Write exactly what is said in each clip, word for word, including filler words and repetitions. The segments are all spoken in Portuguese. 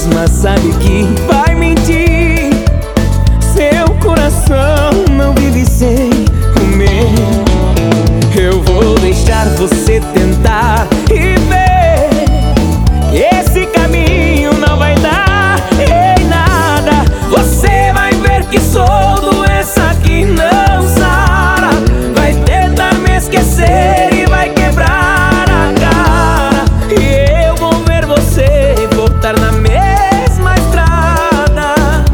mesma sabe que vai mentir. Seu coração não vive sem o meu. Eu vou deixar você tentar e ver. Esse caminho não vai dar em nada. Você vai ver que sou doença que não sara. Vai tentar me esquecer e vai quebrar a cara. E eu vou ver você voltar na mesma estrada.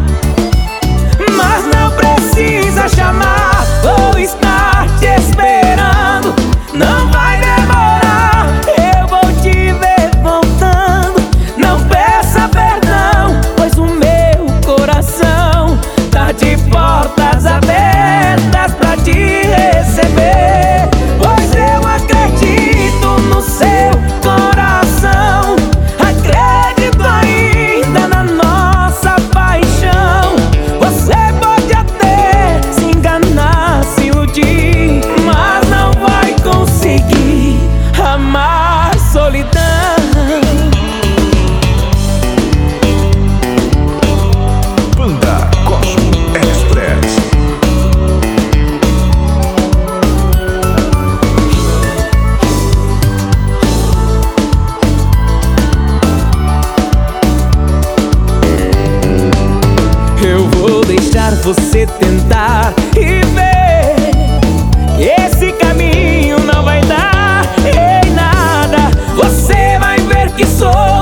Mas não precisa chamar ou estar te esperando. Não vai demorar, eu vou te ver voltando. Não peça perdão, pois o meu coração tá de portas abertas pra te receber. Pois eu acredito no seu coração, acredito ainda na nossa paixão. Você pode até se enganar, se iludir, mas não vai conseguir amar solidão. Banda Cosmo Express. Eu vou deixar você tentar e ver. Esse caminho não vai dar em nada. Você vai ver que sou